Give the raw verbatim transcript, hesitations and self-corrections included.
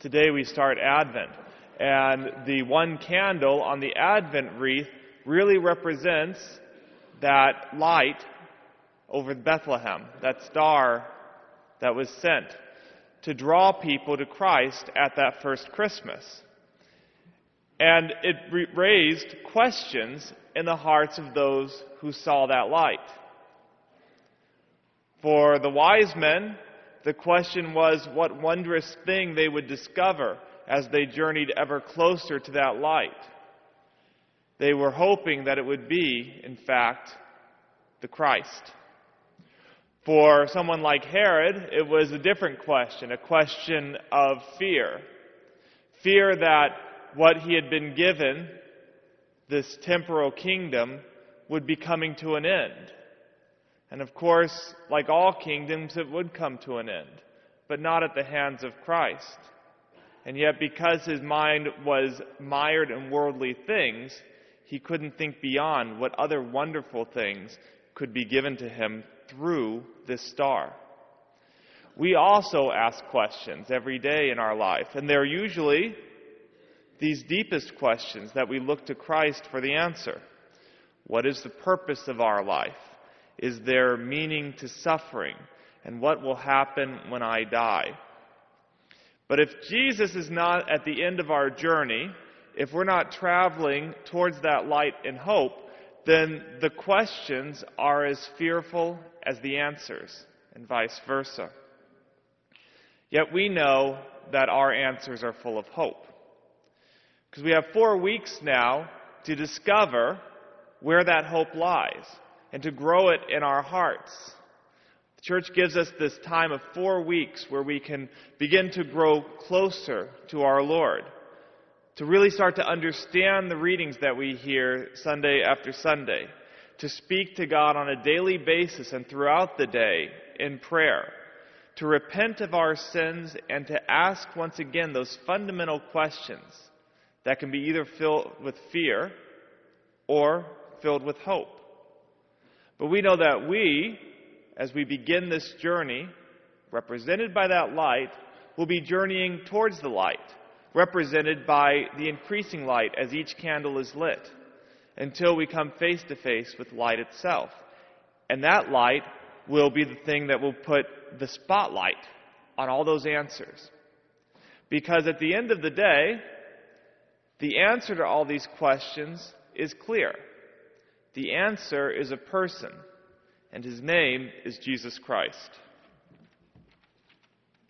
Today we start Advent, and the one candle on the Advent wreath really represents that light over Bethlehem, that star that was sent to draw people to Christ at that first Christmas. And it re- raised questions in the hearts of those who saw that light. For the wise men, the question was what wondrous thing they would discover as they journeyed ever closer to that light. They were hoping that it would be, in fact, the Christ. For someone like Herod, it was a different question, a question of fear. Fear that what he had been given, this temporal kingdom, would be coming to an end. And of course, like all kingdoms, it would come to an end, but not at the hands of Christ. And yet, because his mind was mired in worldly things, he couldn't think beyond what other wonderful things could be given to him through this star. We also ask questions every day in our life, and they're usually these deepest questions that we look to Christ for the answer. What is the purpose of our life? Is there meaning to suffering? And what will happen when I die? But if Jesus is not at the end of our journey, if we're not traveling towards that light in hope, then the questions are as fearful as the answers, and vice versa. Yet we know that our answers are full of hope. Because we have four weeks now to discover where that hope lies and to grow it in our hearts. The church gives us this time of four weeks where we can begin to grow closer to our Lord, to really start to understand the readings that we hear Sunday after Sunday, to speak to God on a daily basis and throughout the day in prayer, to repent of our sins and to ask once again those fundamental questions that can be either filled with fear or filled with hope. But we know that we, as we begin this journey, represented by that light, will be journeying towards the light, represented by the increasing light as each candle is lit, until we come face to face with light itself. And that light will be the thing that will put the spotlight on all those answers. Because at the end of the day, the answer to all these questions is clear. The answer is a person, and his name is Jesus Christ.